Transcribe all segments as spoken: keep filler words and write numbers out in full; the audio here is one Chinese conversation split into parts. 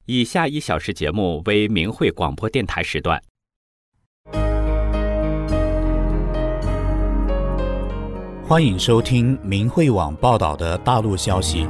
以下一小时节目为明慧广播电台时段。 欢迎收听明慧网报道的大陆消息。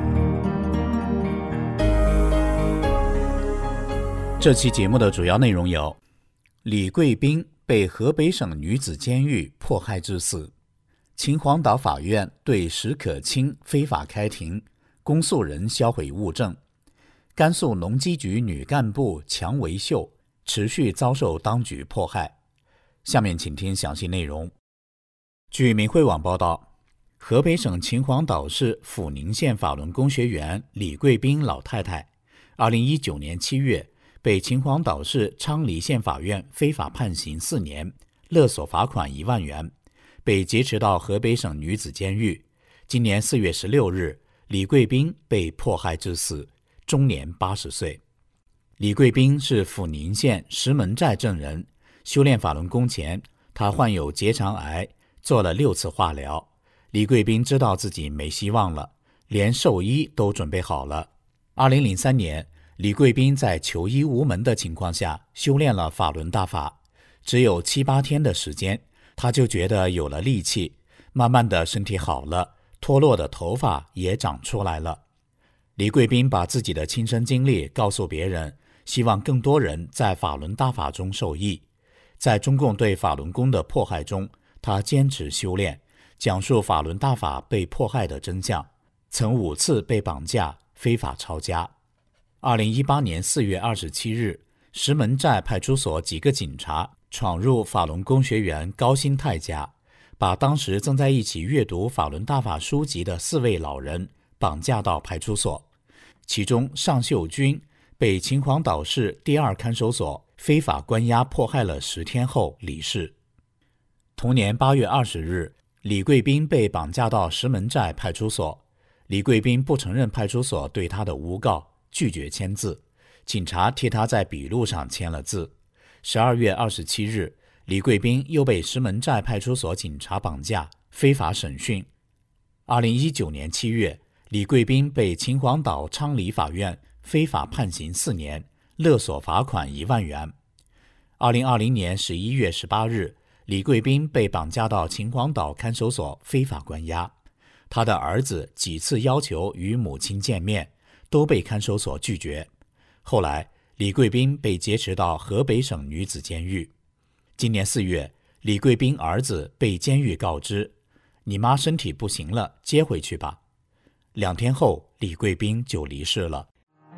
这期节目的主要内容有：李贵斌被河北省女子监狱迫害致死，秦皇岛法院对石可清非法开庭，公诉人销毁物证；甘肃农机局女干部强维秀持续遭受当局迫害。下面请听详细内容。据明慧网报道，河北省秦皇岛市阜宁县法轮功学员李贵斌老太太，二零一九年七月被秦皇岛市昌黎县法院非法判刑四年，勒索罚款一万元，被劫持到河北省女子监狱。今年四月十六日，李贵斌被迫害致死，终年八十岁。李贵斌是阜宁县石门寨镇人，修炼法轮功前，他患有结肠癌，做了六次化疗。李贵斌知道自己没希望了，连寿衣都准备好了。二零零三年，李贵斌在求医无门的情况下修炼了法轮大法，只有七八天的时间，他就觉得有了力气，慢慢的身体好了，脱落的头发也长出来了。李贵斌把自己的亲身经历告诉别人，希望更多人在法轮大法中受益。在中共对法轮功的迫害中，他坚持修炼，讲述法轮大法被迫害的真相，曾五次被绑架、非法抄家。二零一八年四月二十七日，石门寨派出所几个警察闯入法轮功学员高新泰家，把当时正在一起阅读法轮大法书籍的四位老人绑架到派出所。其中尚秀军被秦皇岛市第二看守所非法关押迫害了十天后离世。同年八月二十日，李贵斌被绑架到石门寨派出所。李贵斌不承认派出所对他的诬告，拒绝签字，警察替他在笔录上签了字。十二月二十七日，李贵斌又被石门寨派出所警察绑架，非法审讯。二零一九年七月，李贵斌被秦皇岛昌黎法院非法判刑四年，勒索罚款一万元。二零二零年十一月十八日，李贵斌被绑架到秦皇岛看守所非法关押，他的儿子几次要求与母亲见面，都被看守所拒绝。后来，李贵斌被劫持到河北省女子监狱。今年四月，李贵斌儿子被监狱告知：“你妈身体不行了，接回去吧。”两天后，李贵斌就离世了。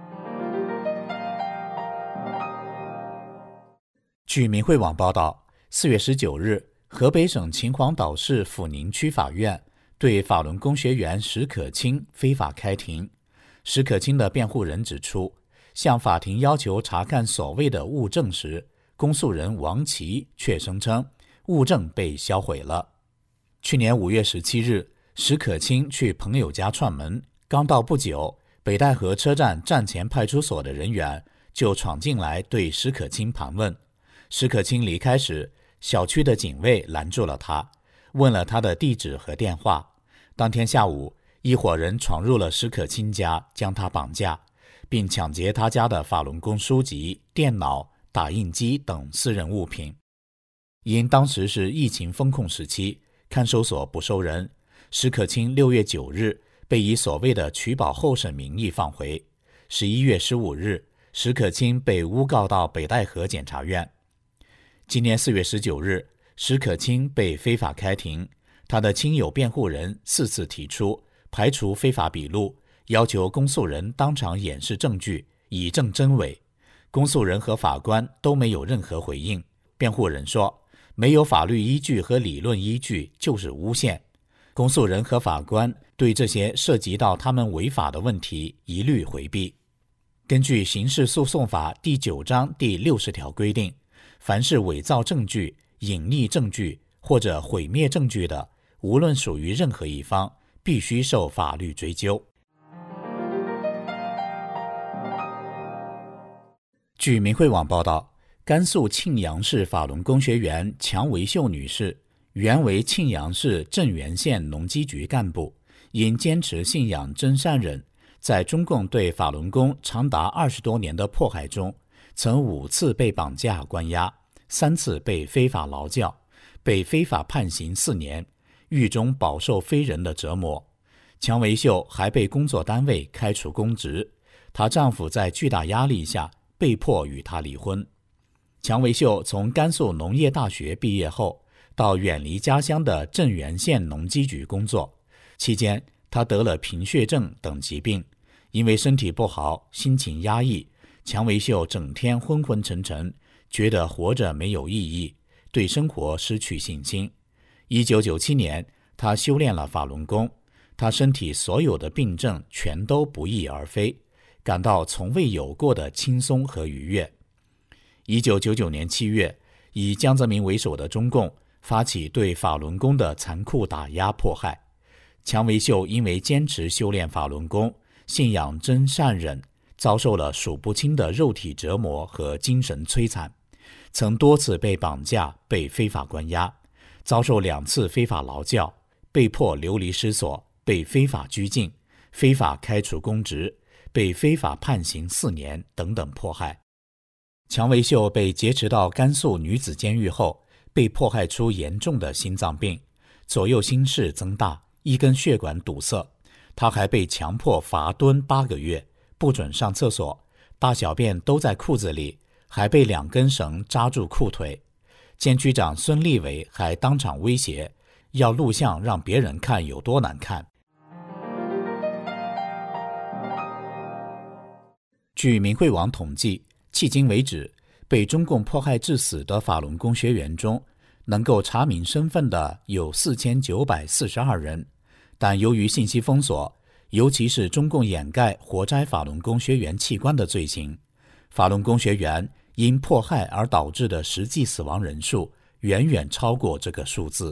据明慧网报道，四月十九日，河北省秦皇岛市阜宁区法院对法轮功学员石可清非法开庭。石可清的辩护人指出，向法庭要求查看所谓的物证时，公诉人王琦却声称物证被销毁了。去年五月十七日，石可清去朋友家串门，刚到不久，北戴河车站站前派出所的人员就闯进来对石可清盘问。石可清离开时，小区的警卫拦住了他，问了他的地址和电话。当天下午，一伙人闯入了石可清家，将他绑架，并抢劫他家的法轮功书籍、电脑、打印机等私人物品。因当时是疫情封控时期，看守所不收人，石可清六月九日被以所谓的取保候审名义放回。十一月十五日，石可清被诬告到北戴河检察院。今年四月十九日，石可清被非法开庭，他的亲友辩护人四次提出排除非法笔录，要求公诉人当场演示证据，以证真伪。公诉人和法官都没有任何回应。辩护人说，没有法律依据和理论依据就是诬陷。公诉人和法官对这些涉及到他们违法的问题一律回避。根据刑事诉讼法第九章第六十条规定，凡是伪造证据、隐匿证据或者毁灭证据的，无论属于任何一方，必须受法律追究。据明慧网报道，甘肃庆阳市法轮功学员强维秀女士，原为庆阳市镇原县农机局干部，因坚持信仰真善忍， 在中共对法轮功长达二十多年的迫害中，曾五次被绑架关押，三次被非法劳教，被非法判刑四年，狱中饱受非人的折磨。强维秀还被工作单位开除公职，她丈夫在巨大压力下被迫与她离婚。强维秀从甘肃农业大学毕业后，到远离家乡的镇原县农机局工作，期间她得了贫血症等疾病，因为身体不好，心情压抑，强维秀整天昏昏沉沉，觉得活着没有意义，对生活失去信心。一九九七年，她修炼了法轮功，她身体所有的病症全都不翼而飞，感到从未有过的轻松和愉悦。一九九九年七月，以江泽民为首的中共发起对法轮功的残酷打压迫害。强维秀因为坚持修炼法轮功，信仰真善忍，遭受了数不清的肉体折磨和精神摧残，曾多次被绑架，被非法关押，遭受两次非法劳教，被迫流离失所，被非法拘禁，非法开除公职，被非法判刑四年等等迫害。强维秀被劫持到甘肃女子监狱后，被迫害出严重的心脏病，左右心室增大，一根血管堵塞。他还被强迫罚蹲八个月，不准上厕所，大小便都在裤子里，还被两根绳扎住裤腿。监区长孙立伟还当场威胁，要录像让别人看有多难看。据明慧网统计，迄今为止，被中共迫害致死的法轮功学员中，能够查明身份的有四千九百四十二人，但由于信息封锁，尤其是中共掩盖活摘法轮功学员器官的罪行，法轮功学员因迫害而导致的实际死亡人数远远超过这个数字。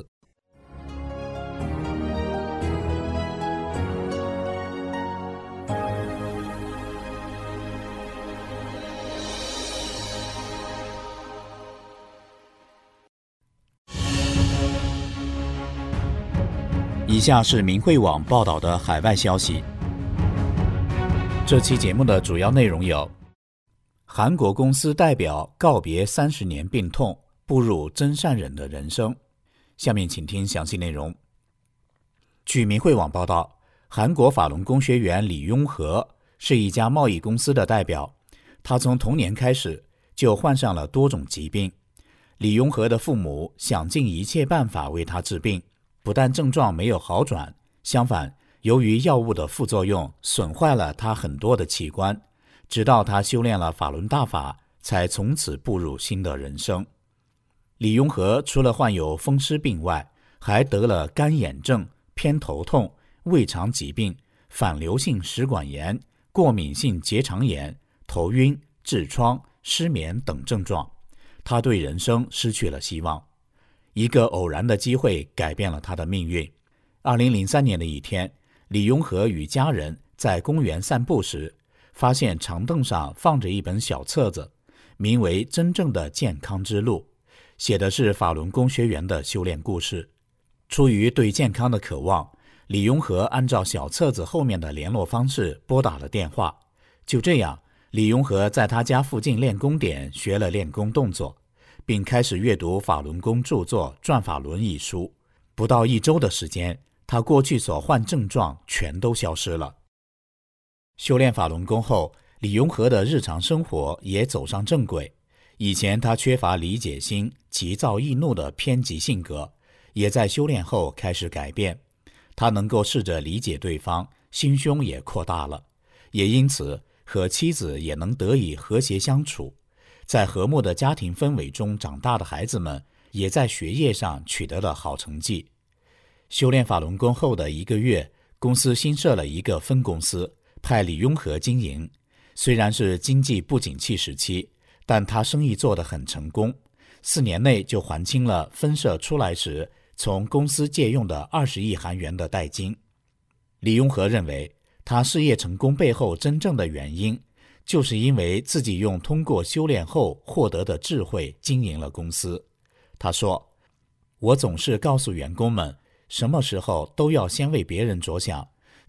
以下是明慧网报道的海外消息。这期节目的主要内容有：韩国公司代表告别三十年病痛，步入真善忍的人生。下面请听详细内容。据明慧网报道，韩国法轮功学员李雍和是一家贸易公司的代表，他从童年开始就患上了多种疾病。李雍和的父母想尽一切办法为他治病，不但症状没有好转，相反，由于药物的副作用损坏了他很多的器官，直到他修炼了法轮大法，才从此步入新的人生。李雍和除了患有风湿病外，还得了干眼症、偏头痛、胃肠疾病、反流性食管炎、过敏性结肠炎、头晕、痔疮、失眠等症状。他对人生失去了希望。一个偶然的机会改变了他的命运。二零零三年的一天，李雍和与家人在公园散步时，发现长凳上放着一本小册子，名为《真正的健康之路》，写的是法轮功学员的修炼故事。出于对健康的渴望，李雍和按照小册子后面的联络方式拨打了电话。就这样，李雍和在他家附近练功点学了练功动作，并开始阅读法轮功著作《转法轮》一书。不到一周的时间，他过去所患症状全都消失了。修炼法轮功后，李雍和的日常生活也走上正轨。以前他缺乏理解心、急躁易怒的偏激性格，也在修炼后开始改变。他能够试着理解对方，心胸也扩大了，也因此和妻子也能得以和谐相处。在和睦的家庭氛围中长大的孩子们，也在学业上取得了好成绩。修炼法轮功后的一个月，公司新设了一个分公司，派李雍和经营。虽然是经济不景气时期，但他生意做得很成功，四年内就还清了分社出来时从公司借用的二十亿韩元的代金。李雍和认为，他事业成功背后真正的原因，就是因为自己用通过修炼后获得的智慧经营了公司。他说，我总是告诉员工们，什么时候都要先为别人着想，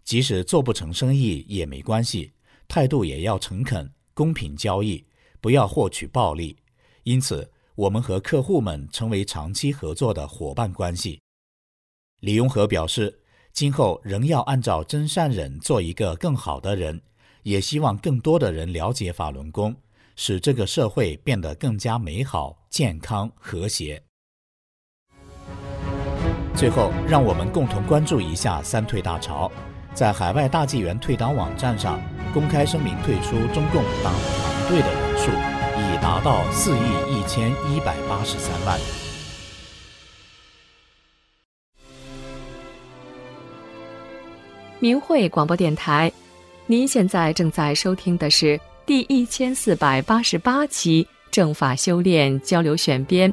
即使做不成生意也没关系，态度也要诚恳，公平交易，不要获取暴利。因此，我们和客户们成为长期合作的伙伴关系。李永和表示，今后仍要按照真善忍做一个更好的人，也希望更多的人了解法轮功，使这个社会变得更加美好、健康、和谐。最后，让我们共同关注一下三退大潮。在海外大纪元退党网站上公开声明退出中共党团队的人数已达到四亿一千一百八十三万。 明慧广播电台，您现在正在收听的是第一千四百八十八期正法修炼交流选编。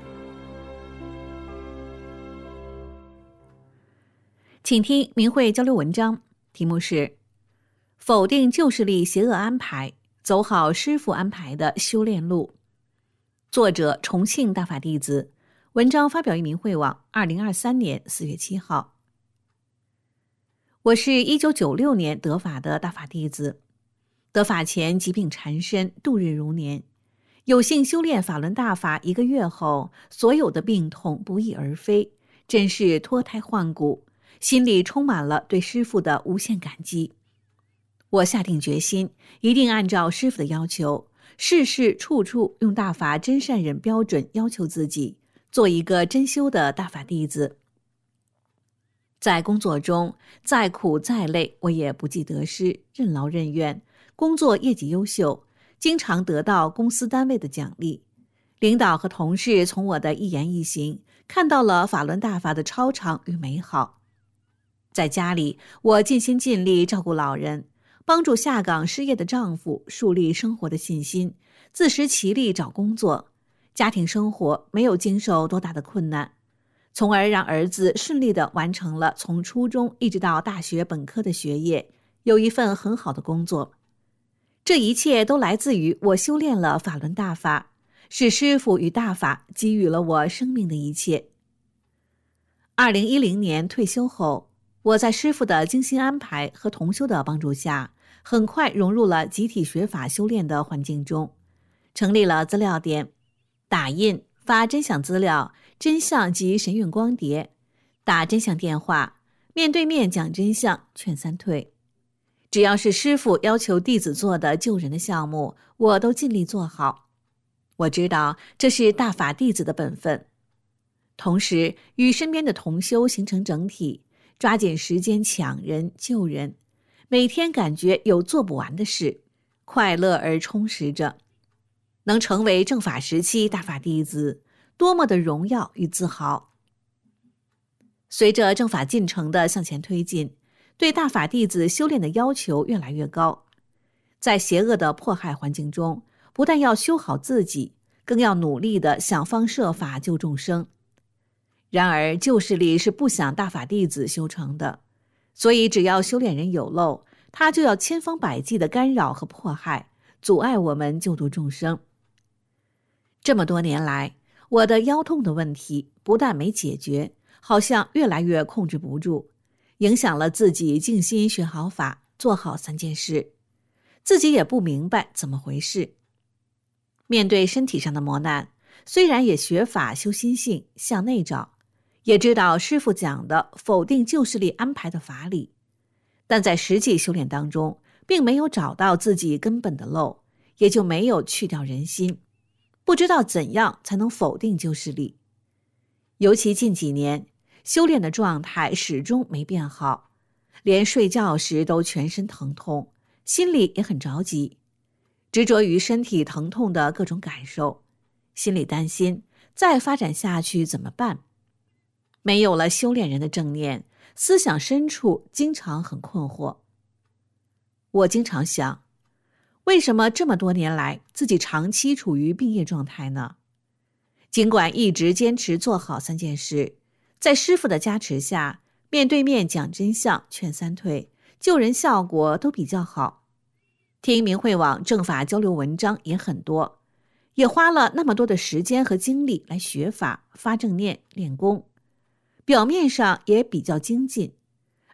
请听明慧交流文章，题目是否定旧势力邪恶安排，走好师父安排的修炼路。作者重庆大法弟子，文章发表于明慧网，二零二三年四月七号。我是一九九六年得法的大法弟子，得法前疾病缠身，度日如年。有幸修炼法轮大法一个月后，所有的病痛不翼而飞，真是脱胎换骨，心里充满了对师父的无限感激。我下定决心，一定按照师父的要求，事事处处用大法真善忍标准要求自己，做一个真修的大法弟子。在工作中，再苦再累，我也不计得失，任劳任怨，工作业绩优秀，经常得到公司单位的奖励。领导和同事从我的一言一行看到了法轮大法的超常与美好。在家里，我尽心尽力照顾老人，帮助下岗失业的丈夫树立生活的信心，自食其力找工作，家庭生活没有经受多大的困难，从而让儿子顺利地完成了从初中一直到大学本科的学业，有一份很好的工作。这一切都来自于我修炼了法轮大法，是师父与大法给予了我生命的一切。二零一零年退休后，我在师父的精心安排和同修的帮助下，很快融入了集体学法修炼的环境中，成立了资料点，打印发真相资料、真相及神韵光碟，打真相电话，面对面讲真相，劝三退。只要是师父要求弟子做的救人的项目，我都尽力做好。我知道这是大法弟子的本分。同时与身边的同修形成整体，抓紧时间抢人救人，每天感觉有做不完的事，快乐而充实着。能成为正法时期大法弟子，多么的荣耀与自豪。随着正法进程的向前推进，对大法弟子修炼的要求越来越高。在邪恶的迫害环境中，不但要修好自己，更要努力地想方设法救众生。然而旧势力是不想大法弟子修成的，所以只要修炼人有漏，他就要千方百计地干扰和迫害，阻碍我们救度众生。这么多年来，我的腰痛的问题不但没解决，好像越来越控制不住，影响了自己静心学好法，做好三件事，自己也不明白怎么回事。面对身体上的磨难，虽然也学法修心性，向内找，也知道师父讲的否定旧势力安排的法理，但在实际修炼当中，并没有找到自己根本的漏，也就没有去掉人心，不知道怎样才能否定旧势力。尤其近几年，修炼的状态始终没变好，连睡觉时都全身疼痛，心里也很着急，执着于身体疼痛的各种感受，心里担心再发展下去怎么办。没有了修炼人的正念，思想深处经常很困惑。我经常想，为什么这么多年来自己长期处于病业状态呢？尽管一直坚持做好三件事，在师父的加持下，面对面讲真相，劝三退，救人效果都比较好。听明慧网正法交流文章也很多，也花了那么多的时间和精力来学法、发正念、练功，表面上也比较精进，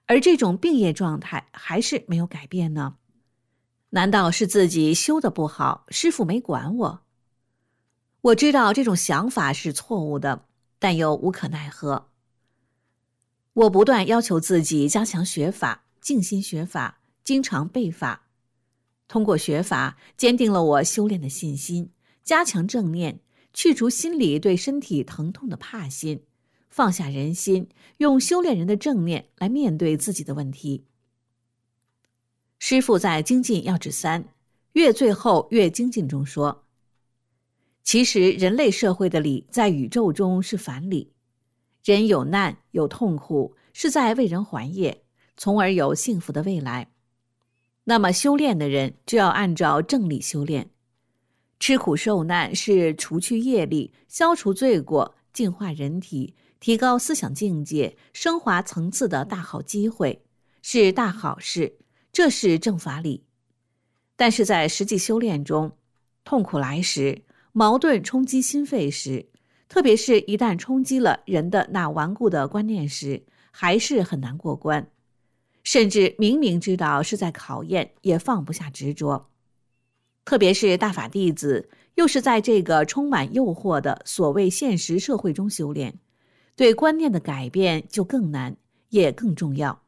而这种病业状态还是没有改变呢？难道是自己修得不好，师父没管我？我知道这种想法是错误的，但又无可奈何。我不断要求自己加强学法，静心学法，经常背法。通过学法，坚定了我修炼的信心，加强正念，去除心里对身体疼痛的怕心，放下人心，用修炼人的正念来面对自己的问题。师父在精进要旨三越最后越精进中说，其实人类社会的理在宇宙中是反理，人有难有痛苦，是在为人还业，从而有幸福的未来。那么修炼的人就要按照正理修炼，吃苦受难是除去业力，消除罪过，净化人体，提高思想境界，升华层次的大好机会，是大好事，这是正法理。但是在实际修炼中，痛苦来时，矛盾冲击心肺时，特别是一旦冲击了人的那顽固的观念时，还是很难过关，甚至明明知道是在考验，也放不下执着。特别是大法弟子，又是在这个充满诱惑的所谓现实社会中修炼，对观念的改变就更难，也更重要。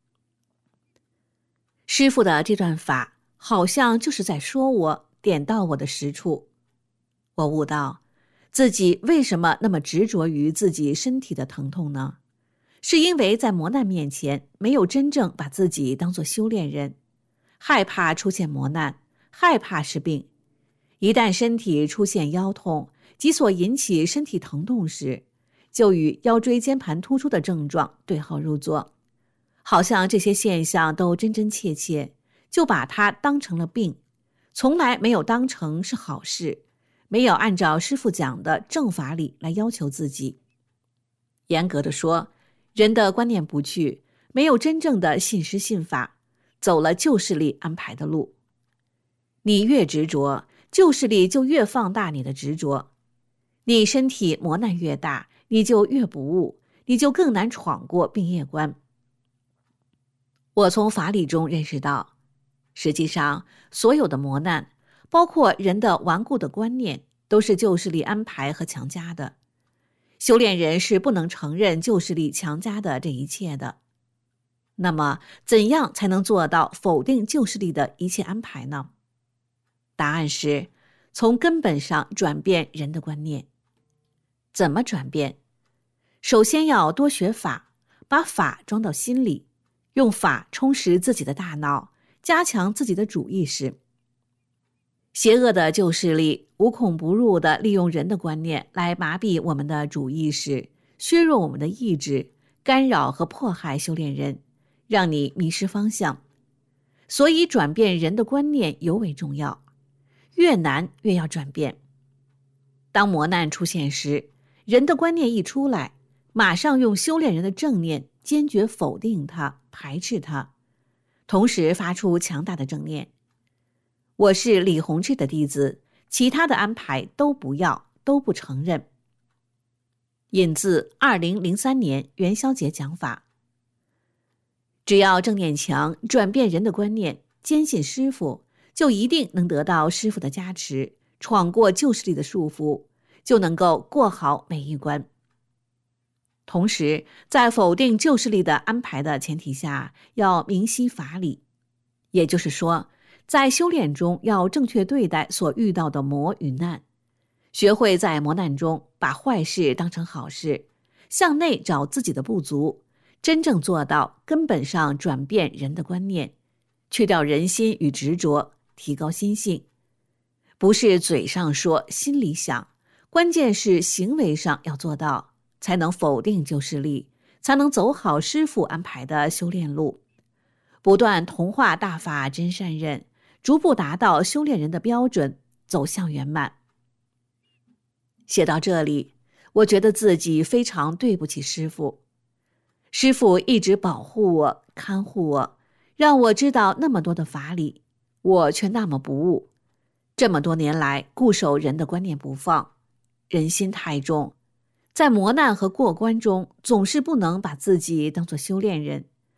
师父的这段法好像就是在说我，点到我的实处。我悟到自己为什么那么执着于自己身体的疼痛呢？是因为在磨难面前没有真正把自己当作修炼人，害怕出现磨难，害怕是病。一旦身体出现腰痛及所引起身体疼痛时，就与腰椎间盘突出的症状对号入座，好像这些现象都真真切切，就把它当成了病，从来没有当成是好事，没有按照师父讲的正法理来要求自己。严格的说，人的观念不去，没有真正的信师信法，走了旧势力安排的路。你越执着，旧势力就越放大你的执着。你身体磨难越大，你就越不悟，你就更难闯过病业关。我从法理中认识到，实际上所有的磨难，包括人的顽固的观念，都是旧势力安排和强加的。修炼人是不能承认旧势力强加的这一切的。那么怎样才能做到否定旧势力的一切安排呢？答案是从根本上转变人的观念。怎么转变？首先要多学法，把法装到心里，用法充实自己的大脑，加强自己的主意识。邪恶的旧势力无孔不入地利用人的观念来麻痹我们的主意识，削弱我们的意志，干扰和迫害修炼人，让你迷失方向。所以转变人的观念尤为重要，越难越要转变。当磨难出现时，人的观念一出来，马上用修炼人的正念坚决否定它，排斥它，同时发出强大的正念。我是李洪志的弟子，其他的安排都不要，都不承认。引自二零零三年元宵节讲法。只要正念强，转变人的观念，坚信师父，就一定能得到师父的加持，闯过旧势力的束缚，就能够过好每一关。同时，在否定旧势力的安排的前提下，要明晰法理，也就是说，在修炼中要正确对待所遇到的磨与难，学会在磨难中把坏事当成好事，向内找自己的不足，真正做到根本上转变人的观念，去掉人心与执着，提高心性。不是嘴上说，心里想，关键是行为上要做到，才能否定旧势力，才能走好师父安排的修炼路，不断同化大法真善忍，逐步达到修炼人的标准，走向圆满。写到这里，我觉得自己非常对不起师父。师父一直保护我，看护我，让我知道那么多的法理，我却那么不悟。这么多年来固守人的观念不放，人心太重，在磨难和过关中总是不能把自己当作修炼人，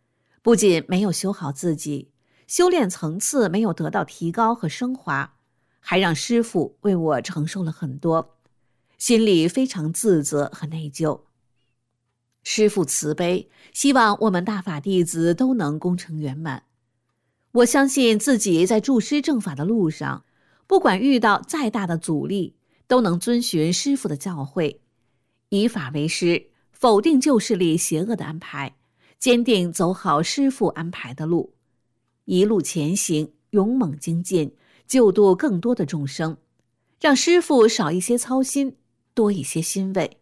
不仅没有修好自己，修炼层次没有得到提高和升华，还让师父为我承受了很多，心里非常自责和内疚。师父慈悲，希望我们大法弟子都能功成圆满。我相信自己在助师正法的路上，不管遇到再大的阻力，都能遵循师父的教诲，以法为师，否定旧势力邪恶的安排，坚定走好师父安排的路，一路前行，勇猛精进，救度更多的众生，让师父少一些操心，多一些欣慰。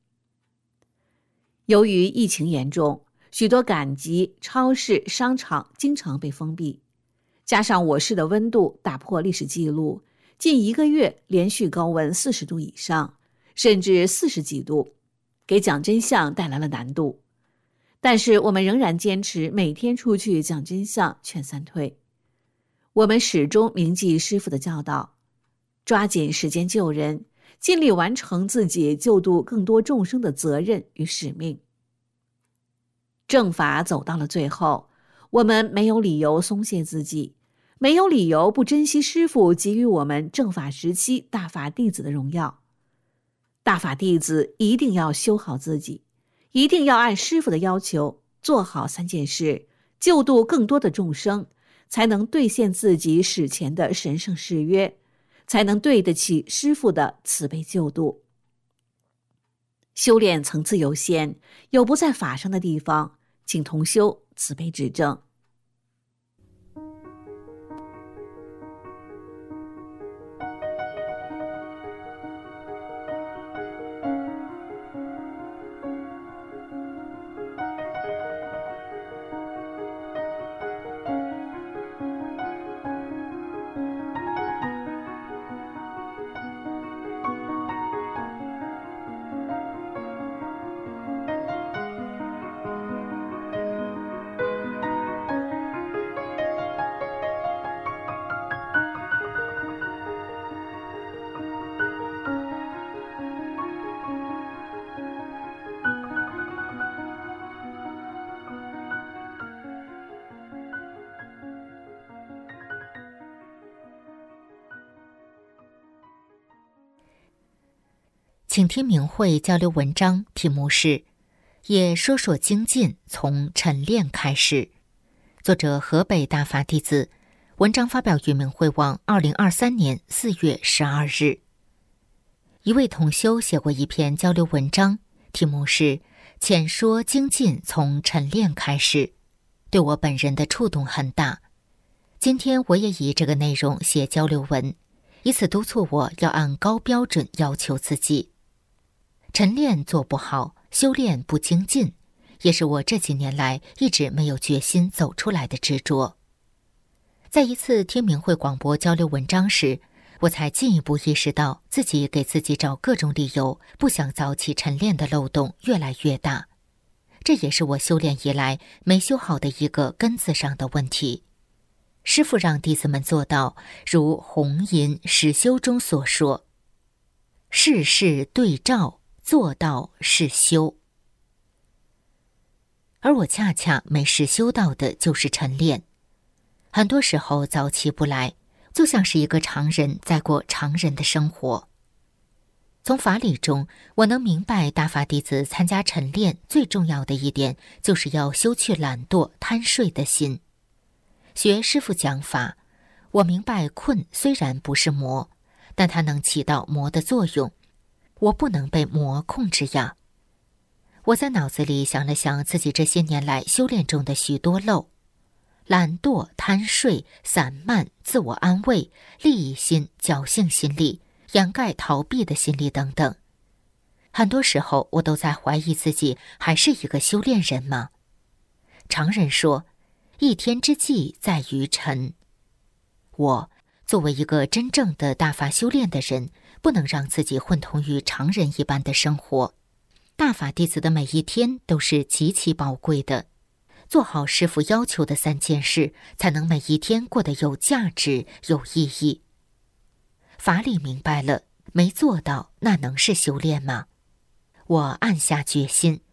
由于疫情严重，许多赶集、超市、商场经常被封闭，加上我市的温度打破历史记录，近一个月连续高温四十度以上，甚至四十几度，给讲真相带来了难度。但是我们仍然坚持每天出去讲真相，劝三退。我们始终铭记师父的教导，抓紧时间救人，尽力完成自己救度更多众生的责任与使命。正法走到了最后，我们没有理由松懈自己，没有理由不珍惜师父给予我们正法时期大法弟子的荣耀。大法弟子一定要修好自己，一定要按师父的要求做好三件事，救度更多的众生，才能兑现自己史前的神圣誓约，才能对得起师父的慈悲救度。修炼层次有限，有不在法上的地方，请同修慈悲指正。 请听明慧交流文章，题目是也说说精进从晨练开始，作者河北大法弟子，文章发表于明慧网二零二三年四月十二日。一位同修写过一篇交流文章，题目是浅说精进从晨练开始，对我本人的触动很大。今天我也以这个内容写交流文，以此督促我要按高标准要求自己。晨练做不好，修炼不精进，也是我这几年来一直没有决心走出来的执着。在一次听明慧广播交流文章时，我才进一步意识到自己给自己找各种理由不想早起晨练的漏洞越来越大，这也是我修炼以来没修好的一个根子上的问题。师父让弟子们做到如弘淫始修中所说，事事对照，做到是修。而我恰恰没实修到的就是晨练。很多时候早起不来，就像是一个常人在过常人的生活。从法理中，我能明白大法弟子参加晨练最重要的一点，就是要修去懒惰贪睡的心。学师父讲法，我明白困虽然不是魔，但它能起到魔的作用，我不能被魔控制呀。我在脑子里想了想自己这些年来修炼中的许多漏，懒惰、贪睡、散漫、自我安慰、利益心、侥幸心理、掩盖逃避的心理等等。很多时候我都在怀疑自己还是一个修炼人吗？常人说，一天之计在于晨。我作为一个真正的大法修炼的人，不能让自己混同于常人一般的生活。大法弟子的每一天都是极其宝贵的，做好师父要求的三件事，才能每一天过得有价值、有意义。法理明白了，没做到，那能是修炼吗？我暗下决心，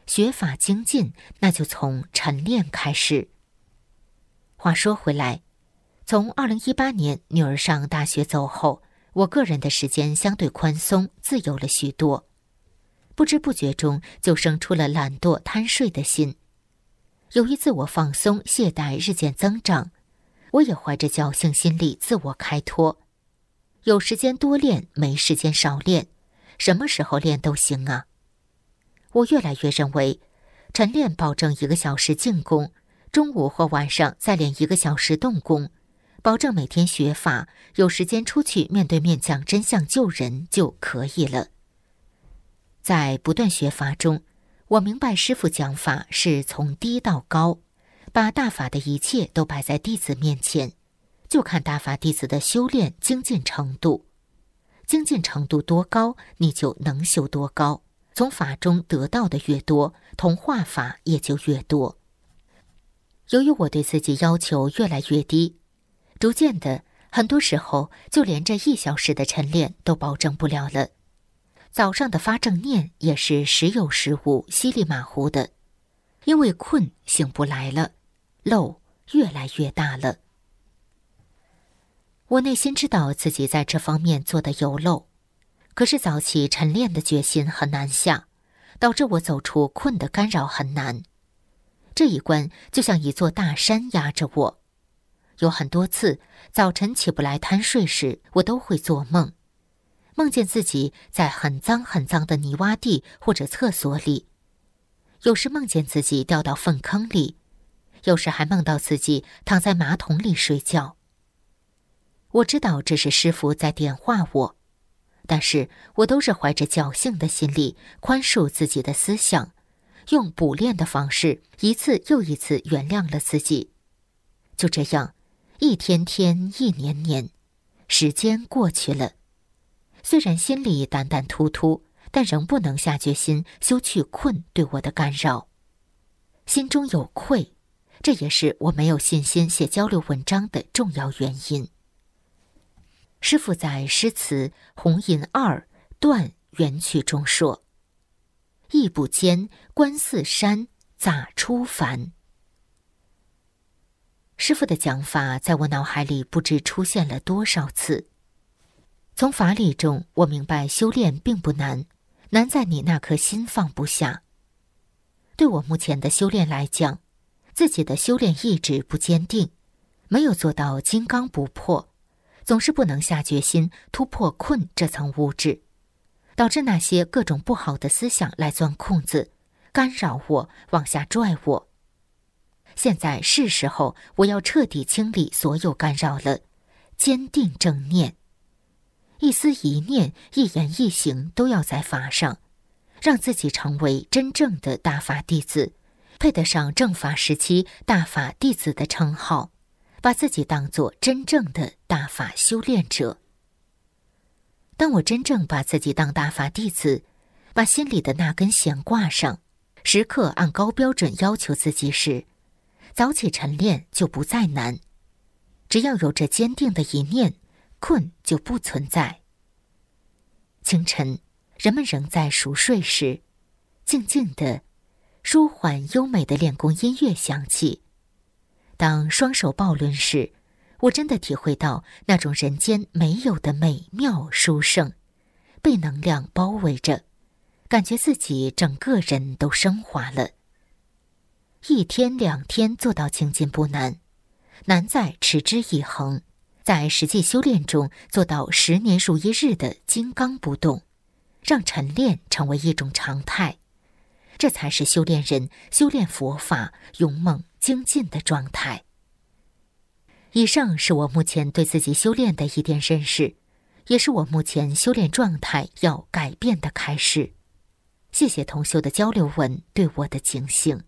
学法精进，那就从晨练开始。话说回来，从二零一八年女儿上大学走后，我个人的时间相对宽松，自由了许多。不知不觉中就生出了懒惰贪睡的心。由于自我放松懈怠日渐增长，我也怀着侥幸心理自我开脱。有时间多练，没时间少练，什么时候练都行啊。我越来越认为，晨练保证一个小时静功，中午或晚上再练一个小时动功，保证每天学法，有时间出去面对面讲真相救人就可以了。在不断学法中，我明白师父讲法是从低到高，把大法的一切都摆在弟子面前，就看大法弟子的修炼精进程度。精进程度多高，你就能修多高，从法中得到的越多，同化法也就越多。由于我对自己要求越来越低，逐渐的，很多时候就连这一小时的晨练都保证不了了。早上的发正念也是时有时无，稀里马虎的，因为困醒不来了，漏越来越大了。我内心知道自己在这方面做的有漏，可是早起晨练的决心很难下，导致我走出困的干扰很难。这一关就像一座大山压着我，有很多次早晨起不来贪睡时，我都会做梦，梦见自己在很脏很脏的泥洼地或者厕所里，有时梦见自己掉到粪坑里，有时还梦到自己躺在马桶里睡觉。我知道这是师父在点化我，但是我都是怀着侥幸的心理，宽恕自己的思想，用补练的方式一次又一次原谅了自己。就这样，一天天一年年，时间过去了，虽然心里胆胆突突，但仍不能下决心修去困对我的干扰。心中有愧，这也是我没有信心写交流文章的重要原因。师父在诗词《红银二断元曲》中说：“亦不坚观四山，咋出凡。”师父的讲法在我脑海里不知出现了多少次。从法理中，我明白修炼并不难，难在你那颗心放不下。对我目前的修炼来讲，自己的修炼意志不坚定，没有做到金刚不破，总是不能下决心突破困这层物质，导致那些各种不好的思想来钻空子，干扰我，往下拽我。现在是时候，我要彻底清理所有干扰了，坚定正念。一思一念，一言一行都要在法上，让自己成为真正的大法弟子，配得上正法时期大法弟子的称号，把自己当作真正的大法修炼者。当我真正把自己当大法弟子，把心里的那根弦挂上，时刻按高标准要求自己时，早起晨练就不再难。只要有着坚定的一念，困就不存在。清晨，人们仍在熟睡时，静静的、舒缓优美的练功音乐响起。当双手抱轮时，我真的体会到那种人间没有的美妙殊胜，被能量包围着，感觉自己整个人都升华了。一天两天做到精进不难，难在持之以恒，在实际修炼中做到十年如一日的金刚不动，让晨练成为一种常态，这才是修炼人修炼佛法勇猛精进的状态。以上是我目前对自己修炼的一点认识，也是我目前修炼状态要改变的开始。谢谢同修的交流文对我的警醒。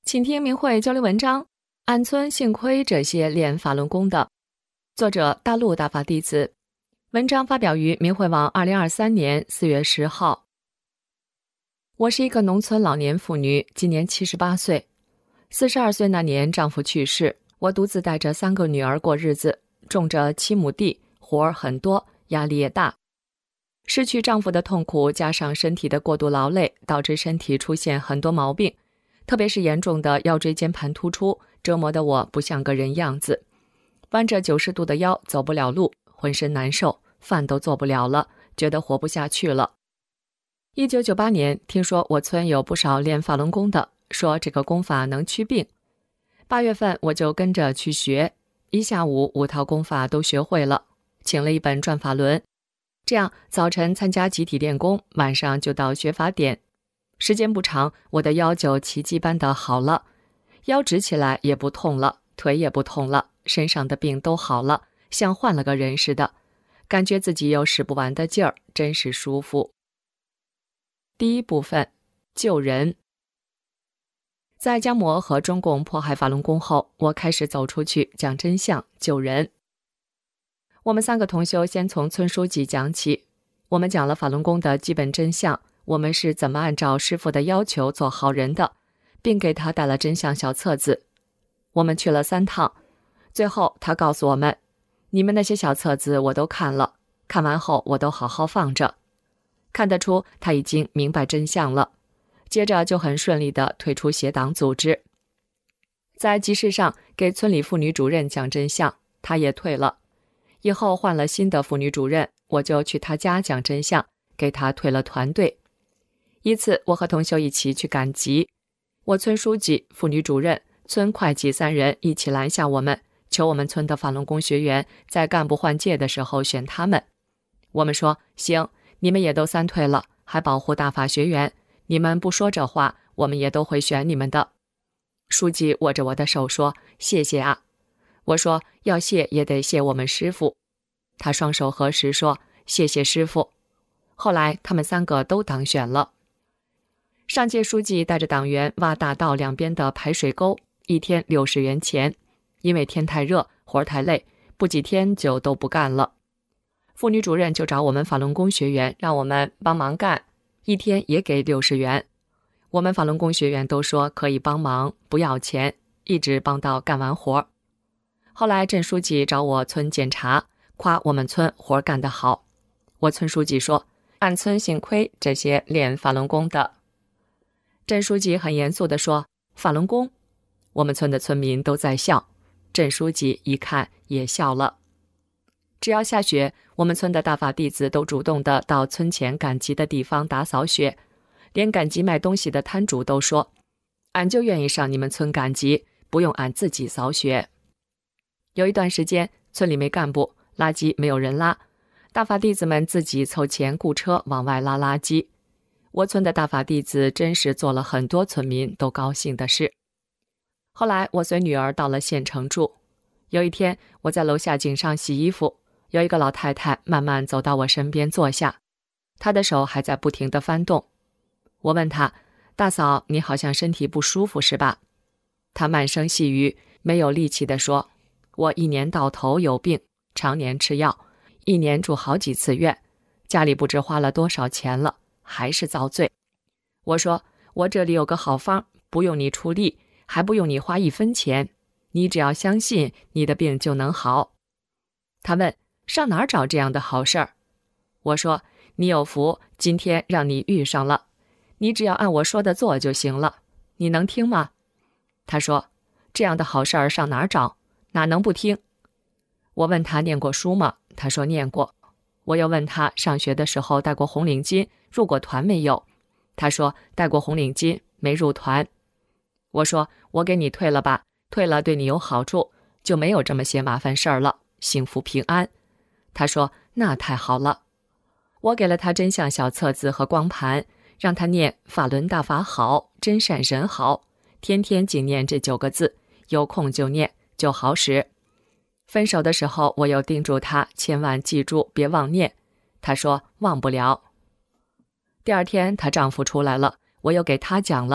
请听明慧交流文章：俺村幸亏这些练法轮功的。作者：大陆大法弟子。文章发表于明慧网二零二三年四月十号。我是一个农村老年妇女，今年七十八岁。四十二岁那年，丈夫去世，我独自带着三个女儿过日子，种着七亩地，活儿很多，压力也大。失去丈夫的痛苦，加上身体的过度劳累，导致身体出现很多毛病，特别是严重的腰椎间盘突出，折磨得我不像个人样子。弯着九十度的腰，走不了路，浑身难受，饭都做不了了，觉得活不下去了。一九九八年，听说我村有不少练法轮功的，说这个功法能祛病。八月份我就跟着去学，一下午五套功法都学会了，请了一本转法轮。这样早晨参加集体练功，晚上就到学法点。时间不长，我的腰就奇迹般的好了，腰直起来也不痛了，腿也不痛了，身上的病都好了，像换了个人似的，感觉自己有使不完的劲儿，真是舒服。第一部分，救人。在江魔和中共迫害法轮功后，我开始走出去讲真相，救人。我们三个同修先从村书记讲起，我们讲了法轮功的基本真相，我们是怎么按照师父的要求做好人的，并给他带了真相小册子。我们去了三趟，最后他告诉我们，你们那些小册子我都看了，看完后我都好好放着。看得出他已经明白真相了，接着就很顺利地退出邪党组织。在集市上给村里妇女主任讲真相，他也退了。以后换了新的妇女主任，我就去他家讲真相，给他退了团队。一次我和同修一起去赶集，我村书记、妇女主任、村会计三人一起拦下我们，求我们村的法轮功学员在干部换届的时候选他们。我们说行，你们也都三退了，还保护大法学员，你们不说这话，我们也都会选你们的。书记握着我的手说，谢谢啊。我说要谢也得谢我们师父。他双手合十说，谢谢师父。后来他们三个都当选了。上届书记带着党员挖大道两边的排水沟，一天六十元钱，因为天太热，活太累，不几天就都不干了。妇女主任就找我们法轮功学员，让我们帮忙干，一天也给六十元。我们法轮功学员都说可以帮忙，不要钱，一直帮到干完活。后来镇书记找我村检查，夸我们村活干得好。我村书记说，俺村幸亏这些练法轮功的。镇书记很严肃地说，法轮功？我们村的村民都在笑，镇书记一看也笑了。只要下雪，我们村的大法弟子都主动地到村前赶集的地方打扫雪，连赶集卖东西的摊主都说，俺就愿意上你们村赶集，不用俺自己扫雪。有一段时间，村里没干部，垃圾没有人拉，大法弟子们自己凑钱雇车往外拉垃圾。我村的大法弟子真是做了很多村民都高兴的事。后来我随女儿到了县城住，有一天我在楼下井上洗衣服，有一个老太太慢慢走到我身边坐下，她的手还在不停地翻动。我问她，大嫂，你好像身体不舒服是吧？她慢声细语，没有力气地说，我一年到头有病，常年吃药，一年住好几次院，家里不知花了多少钱了，还是遭罪。我说，我这里有个好方，不用你出力，还不用你花一分钱，你只要相信，你的病就能好。他问，上哪儿找这样的好事儿？我说，你有福，今天让你遇上了，你只要按我说的做就行了，你能听吗？他说，这样的好事儿上哪儿找？哪能不听？我问他念过书吗？他说念过。我又问他上学的时候戴过红领巾，入过团没有？他说戴过红领巾，没入团。我说我给你退了吧，退了对你有好处，就没有这么些麻烦事儿了，幸福平安。他说那太好了。我给了他真相小册子和光盘，让他念法轮大法好，真善人好，天天仅念这九个字，有空就念，就好使。分手的时候，我又叮嘱他千万记住，别忘念。他说忘不了。第二天她丈夫出来了，我又给他讲了，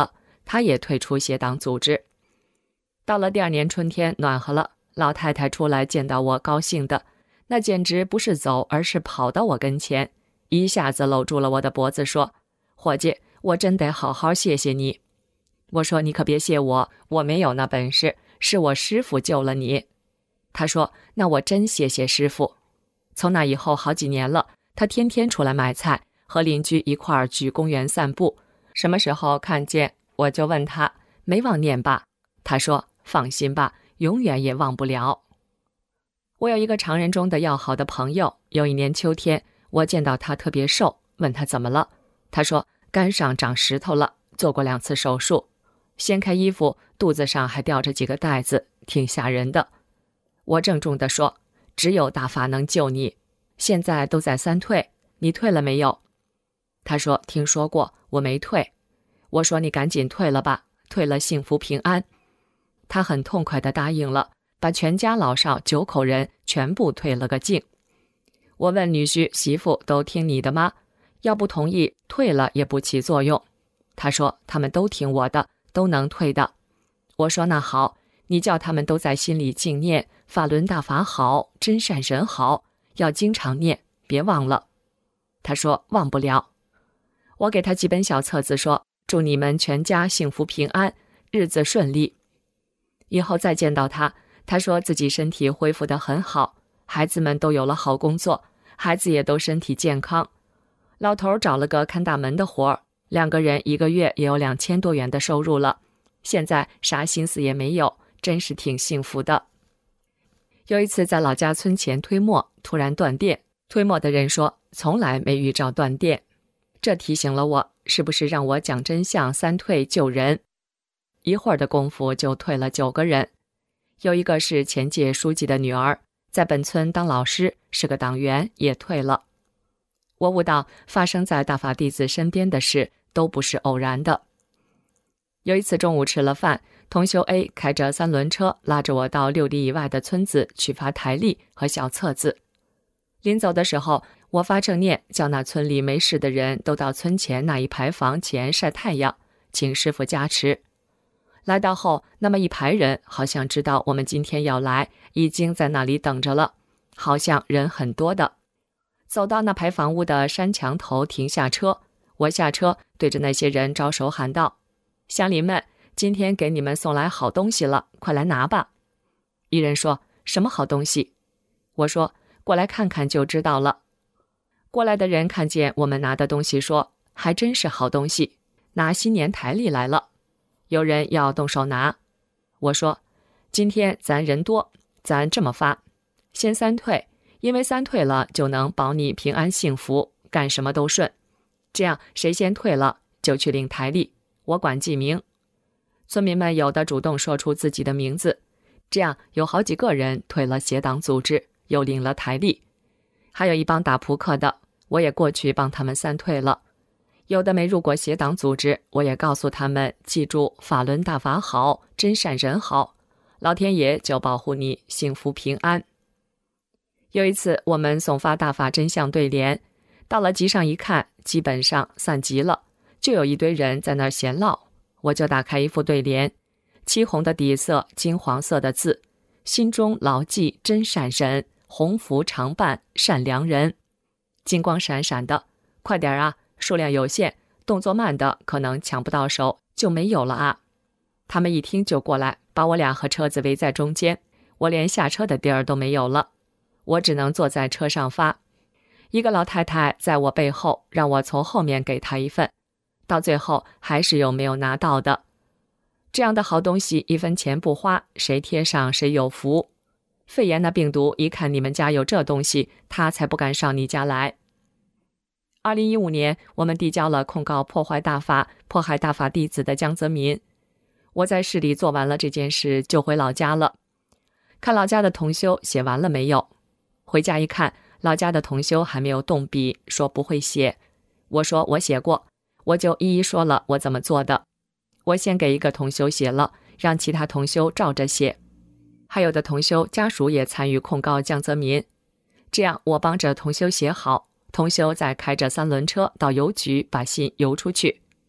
他也退出邪党组织。到了第二年春天，暖和了，老太太出来见到我，高兴的那简直不是走，而是跑到我跟前，一下子搂住了我的脖子，说：伙计，我真得好好谢谢你。我说：你可别谢我，我没有那本事，是我师父救了你。他说：那我真谢谢师父。从那以后好几年了，他天天出来买菜，和邻居一块儿去公园散步，什么时候看见我就问他：没忘念吧？他说：放心吧，永远也忘不了。我有一个常人中的要好的朋友，有一年秋天，我见到他特别瘦，问他怎么了，他说肝上长石头了，做过两次手术，掀开衣服，肚子上还吊着几个带子，挺吓人的。我郑重地说：只有大法能救你，现在都在三退，你退了没有？他说：听说过，我没退。我说：你赶紧退了吧，退了幸福平安。他很痛快地答应了，把全家老少九口人全部退了个净。我问女婿媳妇都听你的吗？要不同意，退了也不起作用。他说：他们都听我的，都能退的。我说：那好，你叫他们都在心里静念法轮大法好，真善人好，要经常念，别忘了。他说：忘不了。我给他几本小册子，说：祝你们全家幸福平安，日子顺利。以后再见到他，他说自己身体恢复得很好，孩子们都有了好工作，孩子也都身体健康。老头找了个看大门的活儿，两个人一个月也有两千多元的收入了，现在啥心思也没有，真是挺幸福的。有一次在老家村前推磨，突然断电，推磨的人说从来没遇着断电，这提醒了我，是不是让我讲真相，三退救人。一会儿的功夫就退了九个人，有一个是前届书记的女儿，在本村当老师，是个党员，也退了。我悟到发生在大法弟子身边的事都不是偶然的。有一次中午吃了饭，同修 A 开着三轮车拉着我到六里以外的村子去发台历和小册子。临走的时候，我发正念，叫那村里没事的人都到村前那一排房前晒太阳，请师父加持。来到后，那么一排人好像知道我们今天要来，已经在那里等着了，好像人很多的。走到那排房屋的山墙头停下车，我下车对着那些人招手喊道：乡邻们，今天给你们送来好东西了，快来拿吧。一人说：什么好东西？我说：过来看看就知道了。过来的人看见我们拿的东西，说：还真是好东西，拿新年台历来了。有人要动手拿，我说：今天咱人多，咱这么发，先三退，因为三退了就能保你平安幸福，干什么都顺。这样谁先退了就去领台历，我管记名。村民们有的主动说出自己的名字，这样有好几个人退了邪党组织，又领了台历。还有一帮打扑克的，我也过去帮他们三退了。有的没入过邪党组织，我也告诉他们记住法轮大法好，真善人好，老天爷就保护你幸福平安。有一次我们送发大法真相对联，到了集上一看，基本上散集了，就有一堆人在那儿闲唠。我就打开一副对联，漆红的底色，金黄色的字，心中牢记真善人，鸿福常伴善良人。金光闪闪的，快点啊，数量有限，动作慢的可能抢不到手，就没有了啊。他们一听就过来，把我俩和车子围在中间，我连下车的地儿都没有了，我只能坐在车上发。一个老太太在我背后，让我从后面给她一份，到最后还是有没有拿到的。这样的好东西一分钱不花，谁贴上谁有福。肺炎的病毒一看你们家有这东西，他才不敢上你家来。二零一五年，我们递交了控告破坏大法、迫害大法弟子的江泽民。我在市里做完了这件事，就回老家了。看老家的同修写完了没有？回家一看，老家的同修还没有动笔，说不会写。我说我写过，我就一一说了我怎么做的。我先给一个同修写了，让其他同修照着写。还有的同修家属也参与控告江泽民。这样我帮着同修写好，同修再开着三轮车到邮局把信邮出去。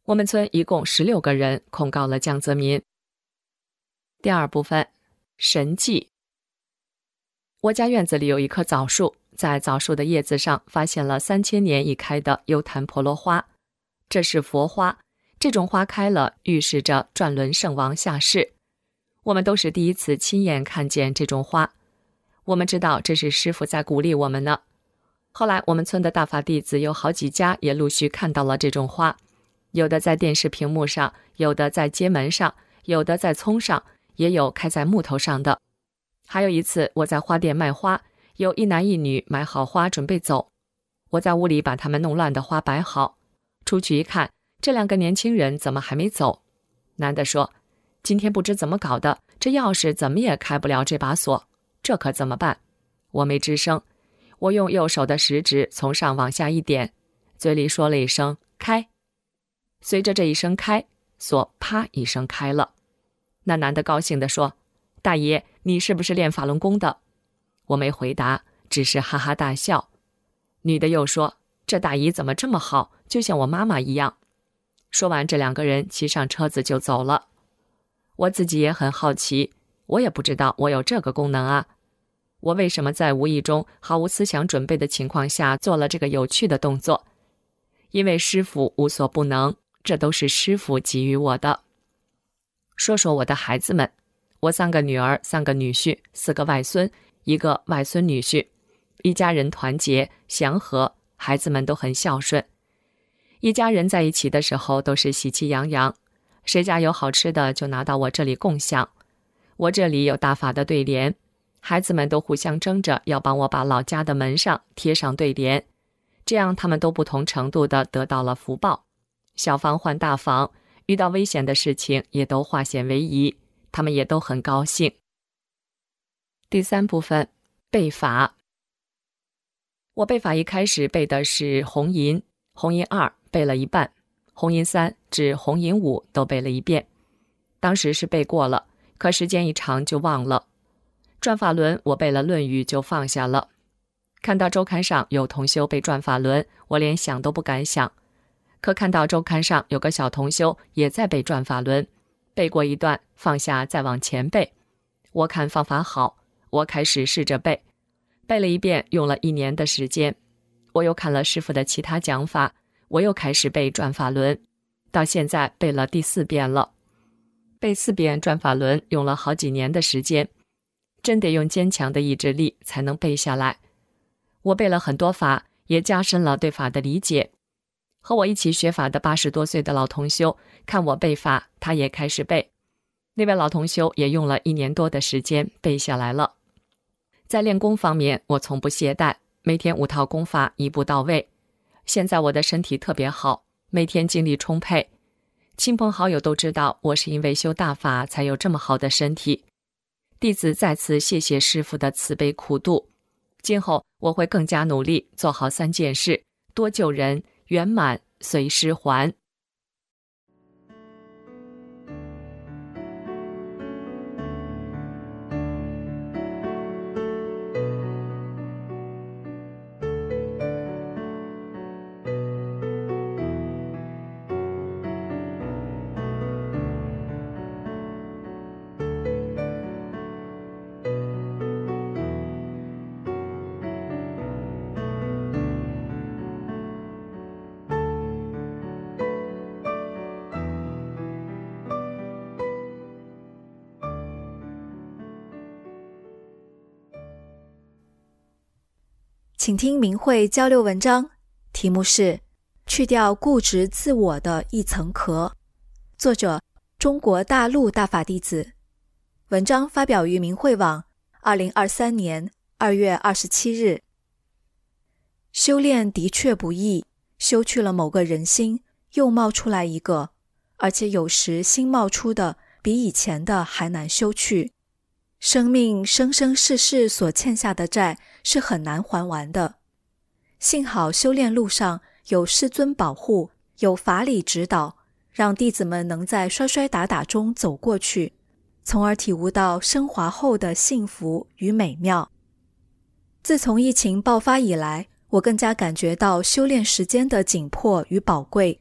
我们村一共十六个人控告了江泽民。第二部分，神迹。我家院子里有一棵枣树，在枣树的叶子上发现了三千年已开的优昙婆罗花，这是佛花，这种花开了，预示着转轮圣王下世。我们都是第一次亲眼看见这种花，我们知道这是师父在鼓励我们呢。后来我们村的大法弟子有好几家也陆续看到了这种花，有的在电视屏幕上，有的在街门上，有的在葱上，也有开在木头上的。还有一次我在花店卖花，有一男一女买好花准备走，我在屋里把他们弄乱的花摆好，出去一看，这两个年轻人怎么还没走？男的说，今天不知怎么搞的，这钥匙怎么也开不了这把锁，这可怎么办？我没吱声，我用右手的食指从上往下一点，嘴里说了一声开。随着这一声开，锁啪一声开了。那男的高兴地说，大爷，你是不是练法轮功的？我没回答，只是哈哈大笑。女的又说，这大姨怎么这么好，就像我妈妈一样。说完，这两个人骑上车子就走了。我自己也很好奇，我也不知道我有这个功能啊。我为什么在无意中毫无思想准备的情况下做了这个有趣的动作？因为师父无所不能，这都是师父给予我的。说说我的孩子们，我三个女儿，三个女婿，四个外孙，一个外孙女婿，一家人团结祥和，孩子们都很孝顺。一家人在一起的时候都是喜气洋洋，谁家有好吃的就拿到我这里共享。我这里有大法的对联，孩子们都互相争着要帮我把老家的门上贴上对联，这样他们都不同程度地得到了福报。小房换大房，遇到危险的事情也都化险为夷，他们也都很高兴。第三部分，背法。我背法一开始背的是红银，红银二背了一半，红银三至红银五都背了一遍。当时是背过了，可时间一长就忘了。转法轮我背了论语就放下了。看到周刊上有同修背转法轮，我连想都不敢想。可看到周刊上有个小同修也在背转法轮，背过一段放下再往前背。我看方法好，我开始试着背，背了一遍用了一年的时间。我又看了师父的其他讲法，我又开始背转法轮，到现在背了第四遍了。背四遍转法轮用了好几年的时间，真得用坚强的意志力才能背下来。我背了很多法，也加深了对法的理解。和我一起学法的八十多岁的老同修看我背法，他也开始背。那位老同修也用了一年多的时间背下来了。在练功方面，我从不懈怠，每天五套功法一步到位。现在我的身体特别好，每天精力充沛。亲朋好友都知道我是因为修大法才有这么好的身体。弟子再次谢谢师父的慈悲苦度，今后我会更加努力做好三件事，多救人，圆满随师还。 请听明慧交流文章，题目是去掉固执自我的一层壳，作者中国大陆大法弟子。文章发表于明慧网二零二三年二月二十七日。修炼的确不易，修去了某个人心，又冒出来一个，而且有时新冒出的比以前的还难修去。生命生生世世所欠下的债是很难还完的。幸好修炼路上有师尊保护，有法理指导，让弟子们能在摔摔打打中走过去，从而体悟到升华后的幸福与美妙。自从疫情爆发以来，我更加感觉到修炼时间的紧迫与宝贵，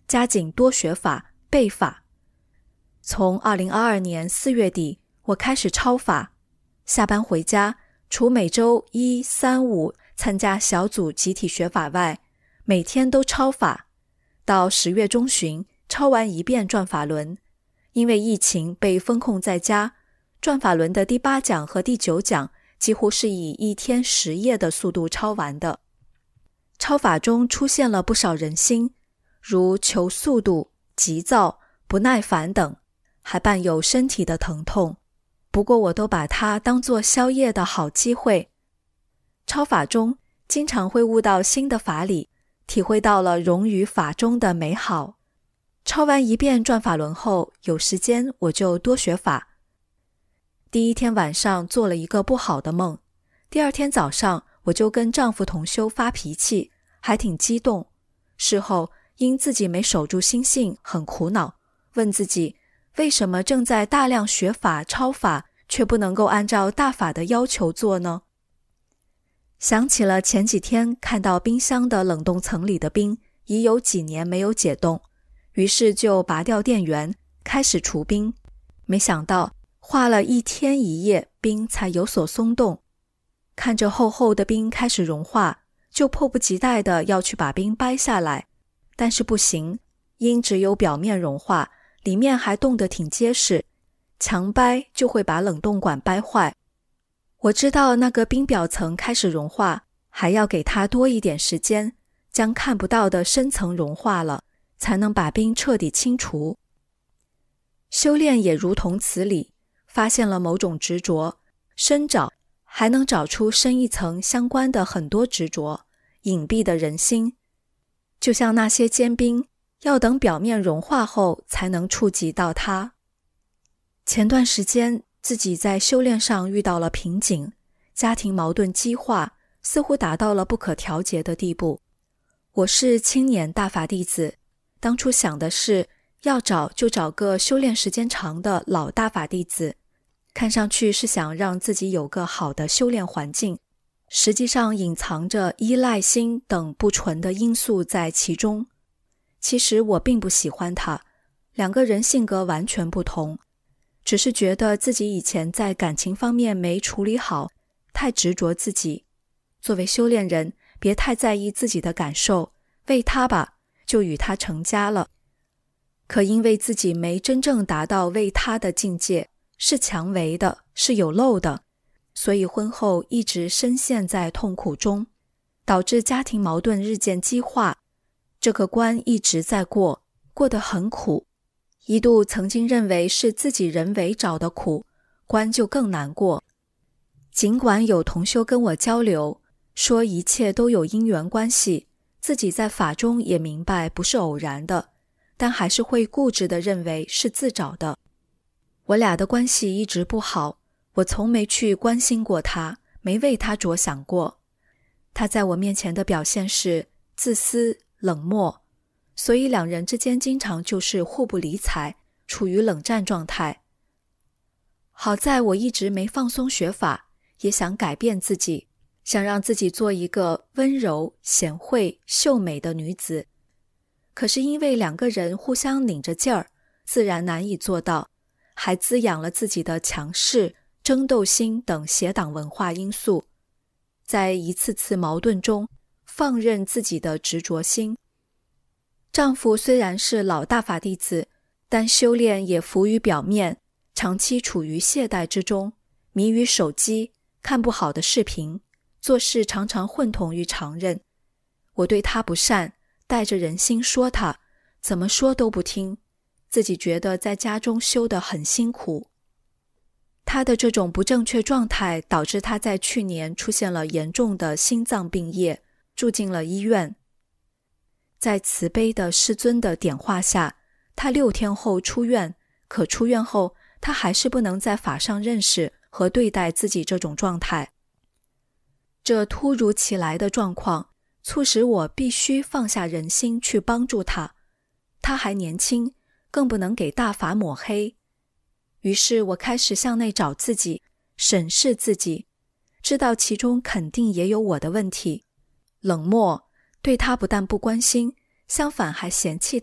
加紧多学法、背法。从二零二二年四月底，我开始抄法，下班回家，除每周一、三、五参加小组集体学法外，每天都抄法。到十月中旬，抄完一遍转法轮。因为疫情被封控在家，转法轮的第八讲和第九讲几乎是以一天十页的速度抄完的。抄法中出现了不少人心，如求速度、急躁、不耐烦等，还伴有身体的疼痛。不过我都把它当作宵夜的好机会。抄法中经常会悟到新的法理，体会到了融于法中的美好。抄完一遍转法轮后，有时间我就多学法。第一天晚上做了一个不好的梦，第二天早上我就跟丈夫同修发脾气，还挺激动。事后因自己没守住心性，很苦恼，问自己为什么正在大量学法抄法，却不能够按照大法的要求做呢？想起了前几天看到冰箱的冷冻层里的冰已有几年没有解冻，于是就拔掉电源，开始除冰。没想到花了一天一夜，冰才有所松动。看着厚厚的冰开始融化，就迫不及待地要去把冰掰下来，但是不行，因只有表面融化，里面还冻得挺结实，强掰就会把冷冻管掰坏。我知道那个冰表层开始融化，还要给它多一点时间，将看不到的深层融化了，才能把冰彻底清除。修炼也如同此理，发现了某种执着，深找还能找出深一层相关的很多执着，隐蔽的人心。就像那些坚冰，要等表面融化后才能触及到它。前段时间自己在修炼上遇到了瓶颈，家庭矛盾激化，似乎达到了不可调节的地步。我是青年大法弟子，当初想的是要找就找个修炼时间长的老大法弟子，看上去是想让自己有个好的修炼环境，实际上隐藏着依赖心等不纯的因素在其中。其实我并不喜欢他，两个人性格完全不同，只是觉得自己以前在感情方面没处理好，太执着自己。作为修炼人，别太在意自己的感受，为他吧，就与他成家了。可因为自己没真正达到为他的境界，是强为的，是有漏的，所以婚后一直深陷在痛苦中，导致家庭矛盾日渐激化。这个关一直在过，过得很苦。一度曾经认为是自己人为找的苦，关就更难过。尽管有同修跟我交流，说一切都有因缘关系，自己在法中也明白不是偶然的，但还是会固执地认为是自找的。我俩的关系一直不好，我从没去关心过他，没为他着想过。他在我面前的表现是自私、冷漠，所以两人之间经常就是互不理睬，处于冷战状态。好在我一直没放松学法，也想改变自己，想让自己做一个温柔、贤惠、秀美的女子。可是因为两个人互相拧着劲儿，自然难以做到，还滋养了自己的强势、争斗心等邪党文化因素。在一次次矛盾中，放任自己的执着心。丈夫虽然是老大法弟子，但修炼也浮于表面，长期处于懈怠之中，迷于手机，看不好的视频，做事常常混同于常人。我对他不善，带着人心说他，怎么说都不听，自己觉得在家中修得很辛苦。他的这种不正确状态导致他在去年出现了严重的心脏病业，住进了医院。在慈悲的师尊的点化下，他六天后出院，可出院后他还是不能在法上认识和对待自己这种状态。这突如其来的状况促使我必须放下人心去帮助他，他还年轻，更不能给大法抹黑。于是我开始向内找自己，审视自己，知道其中肯定也有我的问题。冷漠，对他不但不关心，相反还嫌弃他，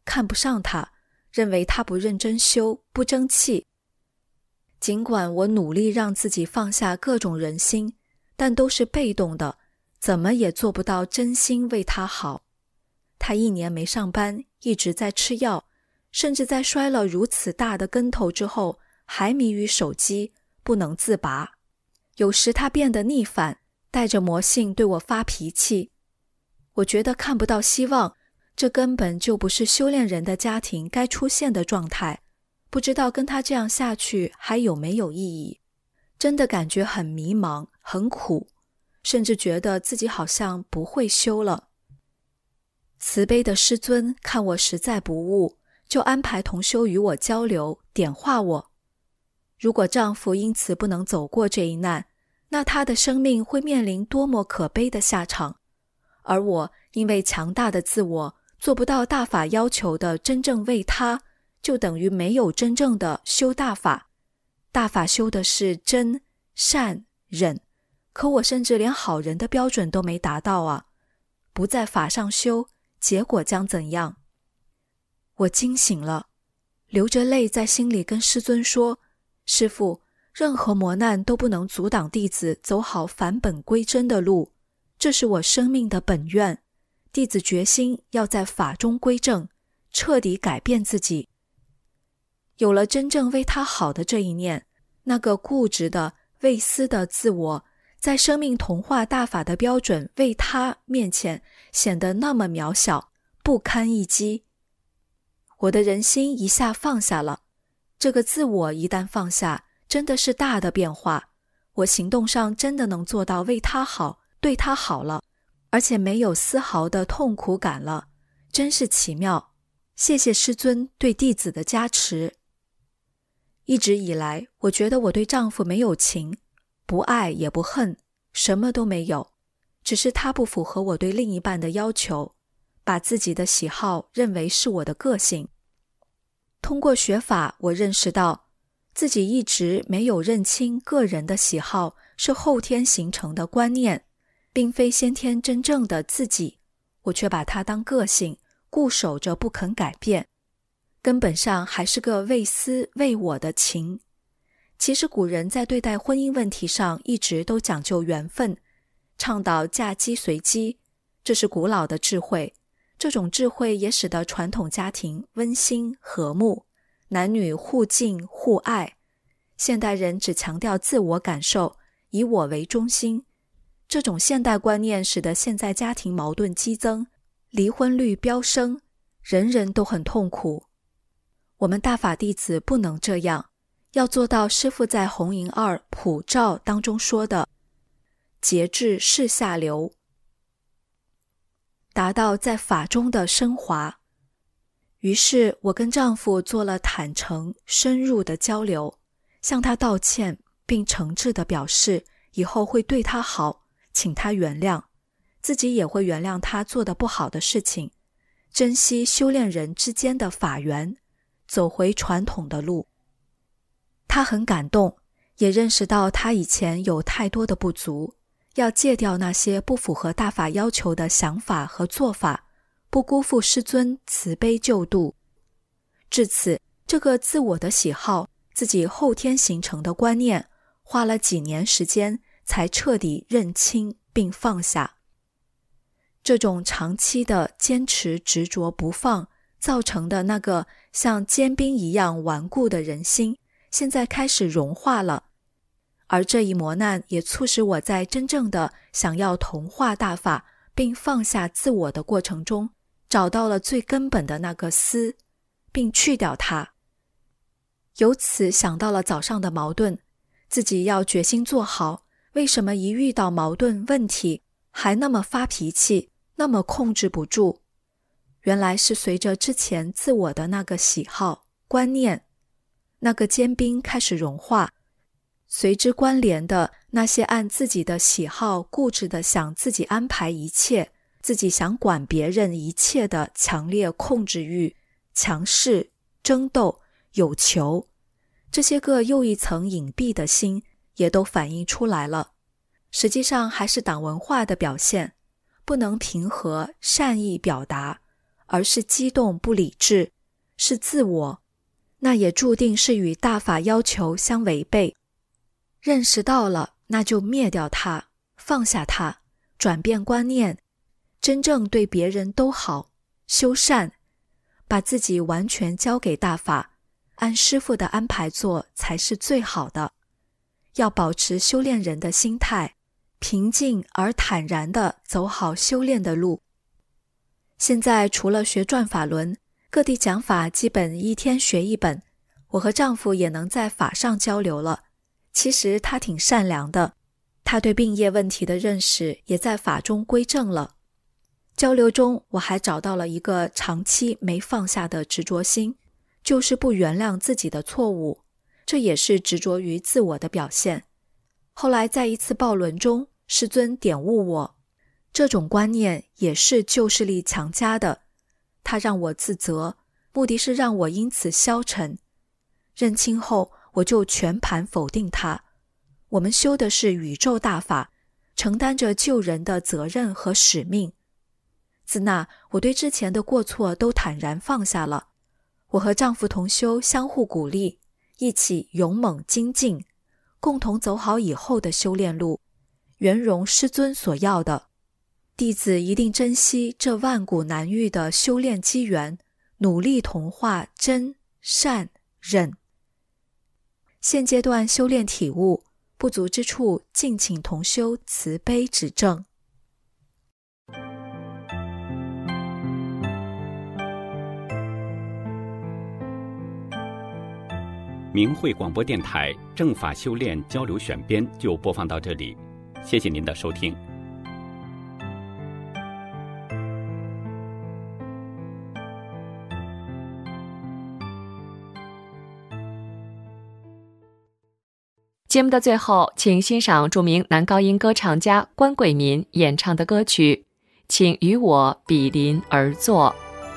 看不上他，认为他不认真修，不争气。尽管我努力让自己放下各种人心，但都是被动的，怎么也做不到真心为他好。他一年没上班，一直在吃药，甚至在摔了如此大的跟头之后，还迷于手机，不能自拔。有时他变得逆反，带着魔性对我发脾气。我觉得看不到希望，这根本就不是修炼人的家庭该出现的状态，不知道跟他这样下去还有没有意义。真的感觉很迷茫，很苦，甚至觉得自己好像不会修了。慈悲的师尊看我实在不悟，就安排同修与我交流，点化我。如果丈夫因此不能走过这一难，那他的生命会面临多么可悲的下场。而我因为强大的自我，做不到大法要求的真正为他，就等于没有真正的修大法。大法修的是真、善、忍，可我甚至连好人的标准都没达到啊！不在法上修，结果将怎样？我惊醒了，流着泪在心里跟师尊说，师父，任何磨难都不能阻挡弟子走好返本归真的路，这是我生命的本愿。弟子决心要在法中归正，彻底改变自己。有了真正为他好的这一念，那个固执的为私的自我，在生命同化大法的标准为他面前显得那么渺小，不堪一击。我的人心一下放下了，这个自我一旦放下，真的是大的变化。我行动上真的能做到为他好，对他好了，而且没有丝毫的痛苦感了，真是奇妙。谢谢师尊对弟子的加持。一直以来，我觉得我对丈夫没有情，不爱也不恨，什么都没有，只是他不符合我对另一半的要求，把自己的喜好认为是我的个性。通过学法，我认识到自己一直没有认清个人的喜好是后天形成的观念，并非先天真正的自己，我却把它当个性，固守着不肯改变，根本上还是个为私为我的情。其实古人在对待婚姻问题上一直都讲究缘分，倡导嫁鸡随鸡，这是古老的智慧。这种智慧也使得传统家庭温馨和睦，男女互敬互爱。现代人只强调自我感受，以我为中心。这种现代观念使得现在家庭矛盾激增，离婚率飙升，人人都很痛苦。我们大法弟子不能这样，要做到师父在红银二普照当中说的节制世下流，达到在法中的升华。于是我跟丈夫做了坦诚深入的交流，向他道歉，并诚挚地表示以后会对他好，请他原谅，自己也会原谅他做的不好的事情，珍惜修炼人之间的法缘，走回传统的路。他很感动，也认识到他以前有太多的不足，要戒掉那些不符合大法要求的想法和做法，不辜负师尊慈悲救度。至此，这个自我的喜好，自己后天形成的观念，花了几年时间才彻底认清并放下。这种长期的坚持执着不放，造成的那个像坚冰一样顽固的人心，现在开始融化了。而这一磨难也促使我在真正的想要同化大法并放下自我的过程中，找到了最根本的那个私，并去掉它。由此想到了早上的矛盾，自己要决心做好，为什么一遇到矛盾问题还那么发脾气，那么控制不住？原来是随着之前自我的那个喜好观念，那个坚冰开始融化，随之关联的那些按自己的喜好固执地想自己安排一切，自己想管别人一切的强烈控制欲、强势、争斗、有求，这些个又一层隐蔽的心也都反映出来了。实际上还是党文化的表现，不能平和善意表达， 而是激动不理智，是自我，那也注定是与大法要求相违背。认识到了，那就灭掉它，放下它，转变观念，真正对别人都好，修善，把自己完全交给大法，按师父的安排做才是最好的。要保持修炼人的心态，平静而坦然地走好修炼的路。现在除了学转法轮，各地讲法基本一天学一本，我和丈夫也能在法上交流了。其实他挺善良的，他对病业问题的认识也在法中归正了。交流中，我还找到了一个长期没放下的执着心，就是不原谅自己的错误，这也是执着于自我的表现。后来在一次报轮中，师尊点悟我，这种观念也是旧势力强加的，他让我自责，目的是让我因此消沉。认清后，我就全盘否定它。我们修的是宇宙大法，承担着救人的责任和使命。自那，我对之前的过错都坦然放下了。我和丈夫同修，相互鼓励，一起勇猛精进，共同走好以后的修炼路，圆融师尊所要的。弟子一定珍惜这万古难遇的修炼机缘，努力同化真、善、忍。现阶段修炼体悟，不足之处敬请同修慈悲指正。 明慧广播电台正法修炼交流选编就播放到这里，谢谢您的收听。 节目的最后，请欣赏著名男高音歌唱家关贵民演唱的歌曲《请与我比邻而坐》。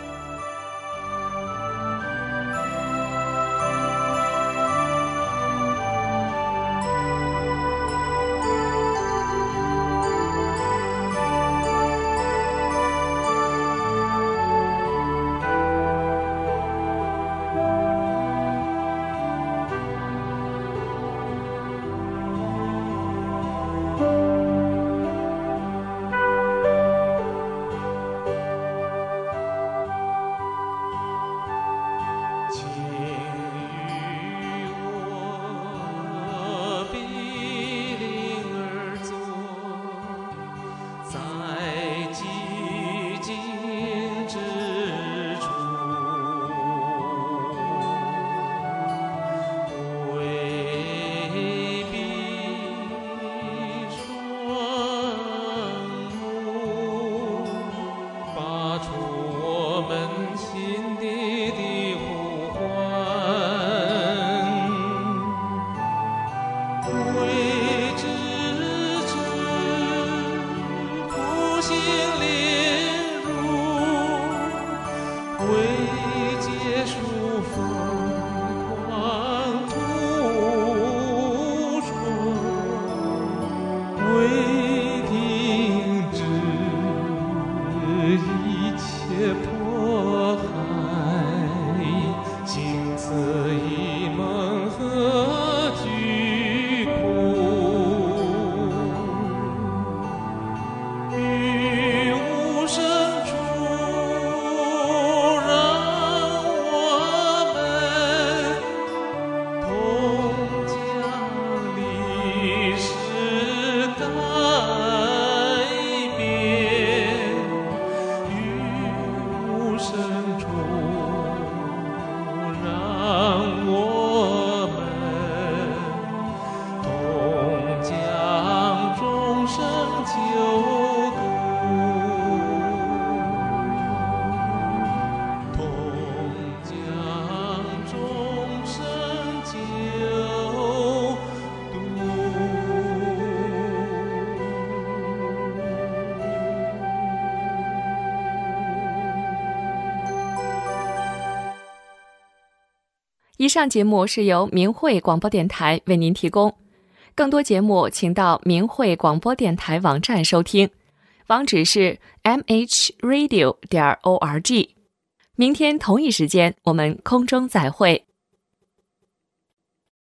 以上节目是由明慧广播电台为您提供，更多节目请到明慧广播电台网站收听，网址是 m h radio 点 org。 明天同一时间，我们空中再会。